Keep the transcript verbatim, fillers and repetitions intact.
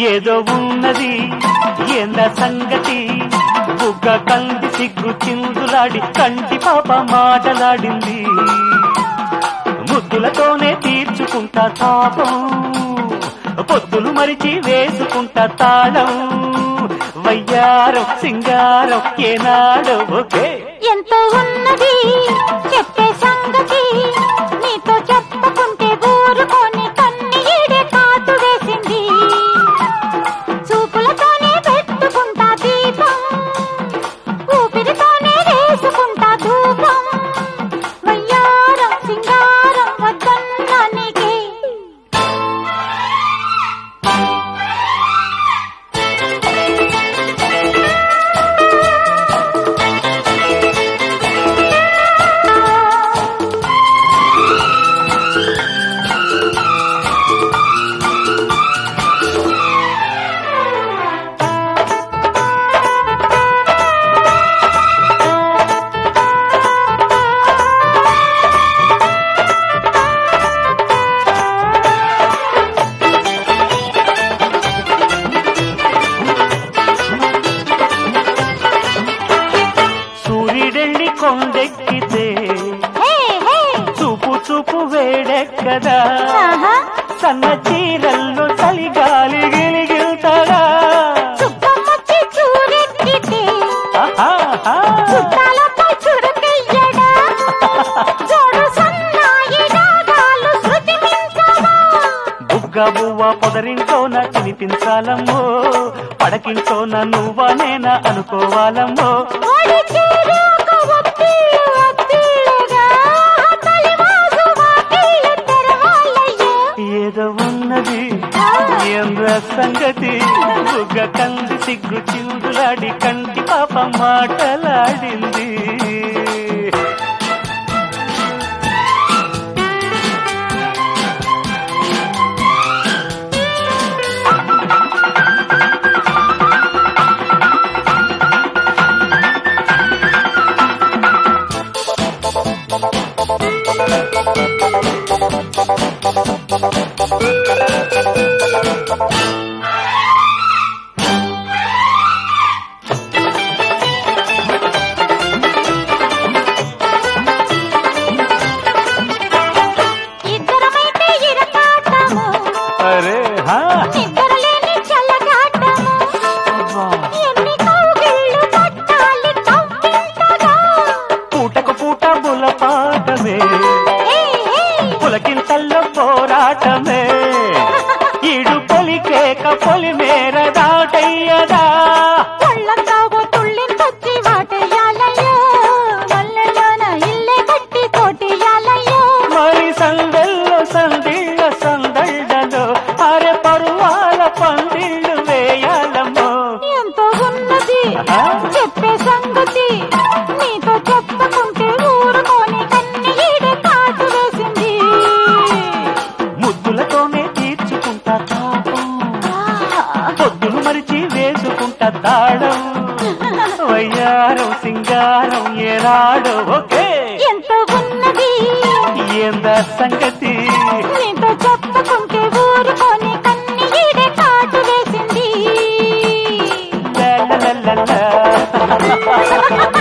ఏదో ఉన్నది ఏంద సంగతి బుగ్గ కంది సిగ్గు చిందులాడి కంటి పాప మాటలాడింది ముద్దులతోనే తీర్చుకుంటా తాపం పొద్దులు మరిచి వేసుకుంటా తాళం వయ్యారం సింగారం ఏనాడో ఒకే ఎంతో ఉన్నది చెప్పే సంగతి నీతో చెప్పుకుంటే ఊరుకొని కన్నీడే కాటు వేసింది చూపులతోనే పెట్టుకుంటా దీపం ఊపిరితోనే వేసుకుంటా ధూపం వయ్యారం సింగారం వద్దన్నా నీకే కొండెక్కితే చూపు చూపు వేడెక్కదా సన్న చీరల్లో చలిగాలి గిలిగిల్తడా చుక్కమొచ్చి చూరెక్కితే చుట్టాలపై చురకెయ్యడా జోడు సన్నాయి రాగాలు శృతి మించడా బుగ్గ బువ్వ పొదరింటోన తినిపించాలమ్మో పడకింటోన నువ్వా నేనా అనుకోవాలమ్మో ఏదో ఉన్నది ఏంద్ర సంగతి బుగ్గ కంది సిగ్గు చిందులాడి కంటి పాప మాటలాడింది ఇద్దరమైతే ఇరకాటము అరే హా నిద్రలేని చల్లగాటము ఎన్ని కౌగిళ్ళు పట్టాలి కవ్వింతగా పూటకు పూట బులపాటమే పులకింతల్లో పోరాటమే ఈడు పొలికేక పొలి మేర దాటయ్యదా ఒళ్ళంతాగో తుళ్ళింతొచ్చి వాటేయాలయ్యో మల్లెలోన ఇల్లే కట్టి కోటేయాలయ్యో మరి సందెల్లో సందిళ్ళ సందళ్ళలో అరె పరువాల పందిళ్ళు వేయాలమ్మో ఎంతో ఉన్నది చెప్పే సంగతి నీతో చెప్పుకుంటే ఊరుకొని కన్నీడే కాటు వేసింది ముద్దులతోనే తీర్చుకుంటా తాపం పొద్దులు మరిచి వేసుకుంటా తాళం వయ్యారం సింగారం ఏనాడో ఒకే ఎంతో ఉన్నది ఏందా సంగతి నీతో చెప్పుకుంటే ఊరుకొని కన్నీడే కాటు వేసింది లా లా లా లా లా.